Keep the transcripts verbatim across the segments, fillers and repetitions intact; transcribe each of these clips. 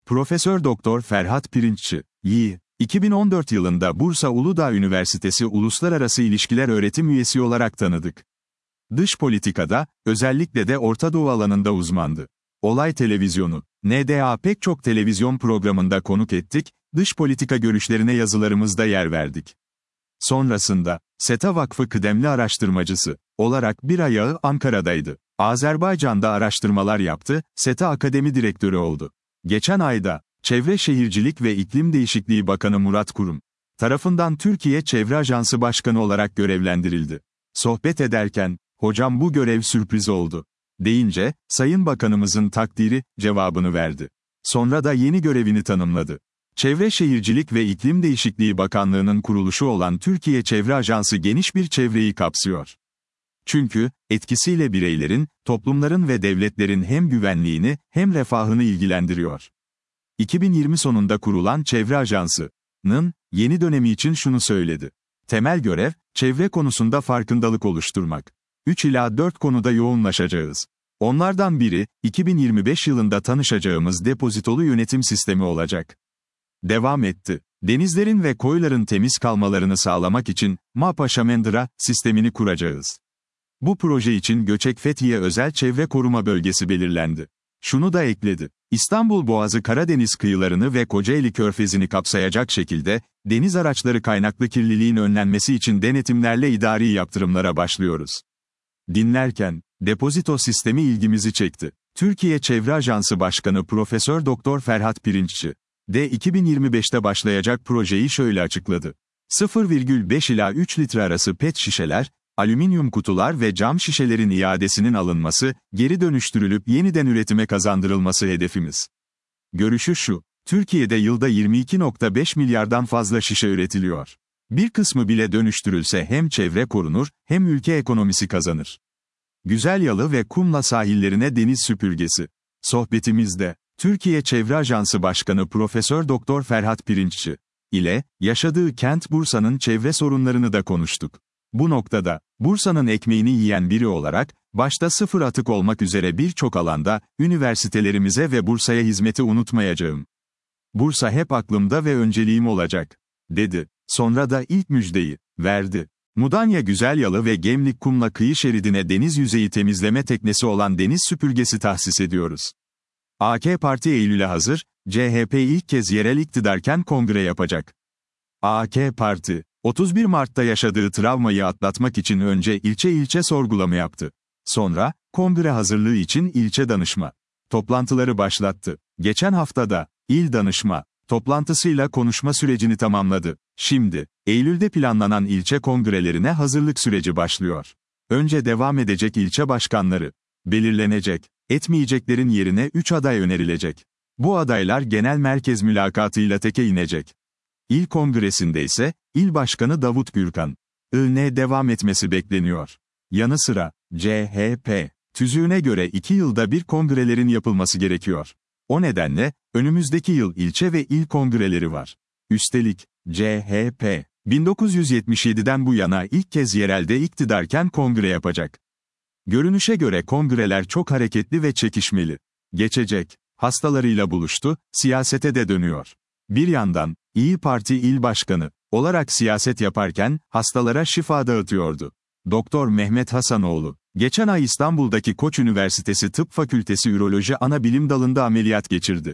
Profesör Doktor Ferhat Pirinççi, Y. iki bin on dört yılında Bursa Uludağ Üniversitesi Uluslararası İlişkiler Öğretim Üyesi olarak tanıdık. Dış politikada, özellikle de Orta Doğu alanında uzmandı. Olay Televizyonu, N D A pek çok televizyon programında konuk ettik, dış politika görüşlerine yazılarımızda yer verdik. Sonrasında, SETA Vakfı kıdemli araştırmacısı olarak bir ayağı Ankara'daydı. Azerbaycan'da araştırmalar yaptı, SETA Akademi Direktörü oldu. Geçen ayda, Çevre Şehircilik ve İklim Değişikliği Bakanı Murat Kurum tarafından Türkiye Çevre Ajansı Başkanı olarak görevlendirildi. Sohbet ederken, "Hocam bu görev sürpriz oldu" deyince, Sayın Bakanımızın takdiri cevabını verdi. Sonra da yeni görevini tanımladı. Çevre Şehircilik ve İklim Değişikliği Bakanlığı'nın kuruluşu olan Türkiye Çevre Ajansı geniş bir çevreyi kapsıyor. Çünkü, etkisiyle bireylerin, toplumların ve devletlerin hem güvenliğini, hem refahını ilgilendiriyor. iki bin yirmi sonunda kurulan Çevre Ajansı'nın, yeni dönemi için şunu söyledi. Temel görev, çevre konusunda farkındalık oluşturmak. üç ila dört konuda yoğunlaşacağız. Onlardan biri, iki bin yirmi beş yılında tanışacağımız depozitolu yönetim sistemi olacak. Devam etti. Denizlerin ve koyların temiz kalmalarını sağlamak için, MAPA Şamendıra sistemini kuracağız. Bu proje için Göçek Fethiye Özel Çevre Koruma Bölgesi belirlendi. Şunu da ekledi. İstanbul Boğazı Karadeniz kıyılarını ve Kocaeli Körfezi'ni kapsayacak şekilde, deniz araçları kaynaklı kirliliğin önlenmesi için denetimlerle idari yaptırımlara başlıyoruz. Dinlerken, depozito sistemi ilgimizi çekti. Türkiye Çevre Ajansı Başkanı Profesör Doktor Ferhat Pirinççi, de iki bin yirmi beşte başlayacak projeyi şöyle açıkladı. sıfır virgül beş ila üç litre arası pet şişeler, alüminyum kutular ve cam şişelerin iadesinin alınması, geri dönüştürülüp yeniden üretime kazandırılması hedefimiz. Görüşü şu, Türkiye'de yılda yirmi iki virgül beş milyardan fazla şişe üretiliyor. Bir kısmı bile dönüştürülse hem çevre korunur, hem ülke ekonomisi kazanır. Güzelyalı ve Kumla sahillerine deniz süpürgesi. Sohbetimizde, Türkiye Çevre Ajansı Başkanı Profesör Doktor Ferhat Pirinççi ile, yaşadığı kent Bursa'nın çevre sorunlarını da konuştuk. Bu noktada, Bursa'nın ekmeğini yiyen biri olarak, başta sıfır atık olmak üzere birçok alanda, üniversitelerimize ve Bursa'ya hizmeti unutmayacağım. Bursa hep aklımda ve önceliğim olacak, dedi. Sonra da ilk müjdeyi verdi. Mudanya Güzelyalı ve Gemlik Kumla kıyı şeridine deniz yüzeyi temizleme teknesi olan deniz süpürgesi tahsis ediyoruz. A K Parti Eylül'e hazır, C H P ilk kez yerel iktidarken kongre yapacak. A K Parti, otuz bir Mart'ta yaşadığı travmayı atlatmak için önce ilçe ilçe sorgulama yaptı. Sonra, kongre hazırlığı için ilçe danışma toplantıları başlattı. Geçen haftada, il danışma toplantısıyla konuşma sürecini tamamladı. Şimdi, Eylül'de planlanan ilçe kongrelerine hazırlık süreci başlıyor. Önce devam edecek ilçe başkanları belirlenecek. Etmeyeceklerin yerine üç aday önerilecek. Bu adaylar genel merkez mülakatıyla teke inecek. İl kongresinde ise, il başkanı Davut Gürkan'ın devam etmesi bekleniyor. Yanı sıra, C H P tüzüğüne göre iki yılda bir kongrelerin yapılması gerekiyor. O nedenle, önümüzdeki yıl ilçe ve il kongreleri var. Üstelik, C H P, bin dokuz yüz yetmiş yediden bu yana ilk kez yerelde iktidarken kongre yapacak. Görünüşe göre kongreler çok hareketli ve çekişmeli. Geçecek, hastalarıyla buluştu, siyasete de dönüyor. Bir yandan, İyi Parti İl Başkanı olarak siyaset yaparken, hastalara şifa dağıtıyordu. Doktor Mehmet Hasanoğlu, geçen ay İstanbul'daki Koç Üniversitesi Tıp Fakültesi Üroloji Anabilim Dalı'nda ameliyat geçirdi.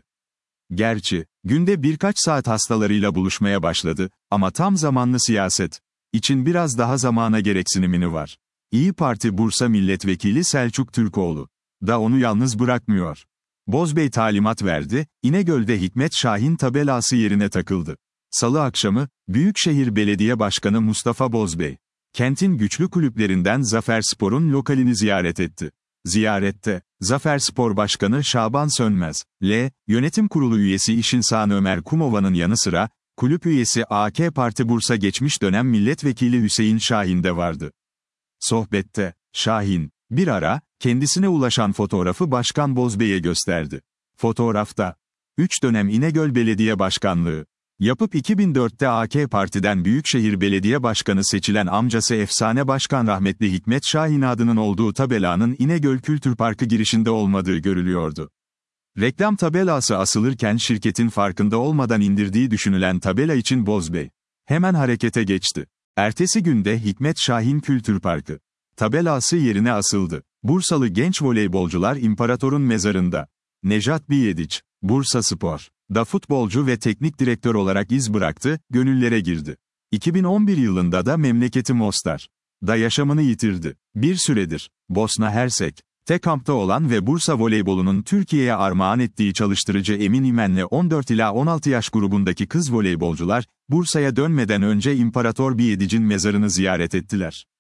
Gerçi, günde birkaç saat hastalarıyla buluşmaya başladı, ama tam zamanlı siyaset için biraz daha zamana gereksinimini var. İyi Parti Bursa Milletvekili Selçuk Türkoğlu da onu yalnız bırakmıyor. Bozbey talimat verdi, İnegöl'de Hikmet Şahin tabelası yerine takıldı. Salı akşamı, Büyükşehir Belediye Başkanı Mustafa Bozbey, kentin güçlü kulüplerinden Zaferspor'un lokalini ziyaret etti. Ziyarette, Zaferspor Başkanı Şaban Sönmez, L, Yönetim Kurulu üyesi İşinsan Ömer Kumova'nın yanı sıra, kulüp üyesi A K Parti Bursa geçmiş dönem milletvekili Hüseyin Şahin de vardı. Sohbette, Şahin, bir ara, kendisine ulaşan fotoğrafı Başkan Bozbey'e gösterdi. Fotoğrafta, üç dönem İnegöl Belediye Başkanlığı yapıp iki bin dörtte A K Parti'den Büyükşehir Belediye Başkanı seçilen amcası efsane başkan rahmetli Hikmet Şahin adının olduğu tabelanın İnegöl Kültür Parkı girişinde olmadığı görülüyordu. Reklam tabelası asılırken şirketin farkında olmadan indirdiği düşünülen tabela için Bozbey hemen harekete geçti. Ertesi günde Hikmet Şahin Kültür Parkı tabelası yerine asıldı. Bursalı genç voleybolcular imparatorun mezarında. Nejat Biyediç, Bursaspor'da futbolcu ve teknik direktör olarak iz bıraktı, gönüllere girdi. iki bin on bir yılında da memleketi Mostar'da yaşamını yitirdi. Bir süredir Bosna Hersek'te kampta olan ve Bursa voleybolunun Türkiye'ye armağan ettiği çalıştırıcı Emin İmen'le on dört ila on altı yaş grubundaki kız voleybolcular, Bursa'ya dönmeden önce İmparator Biyediç'in mezarını ziyaret ettiler.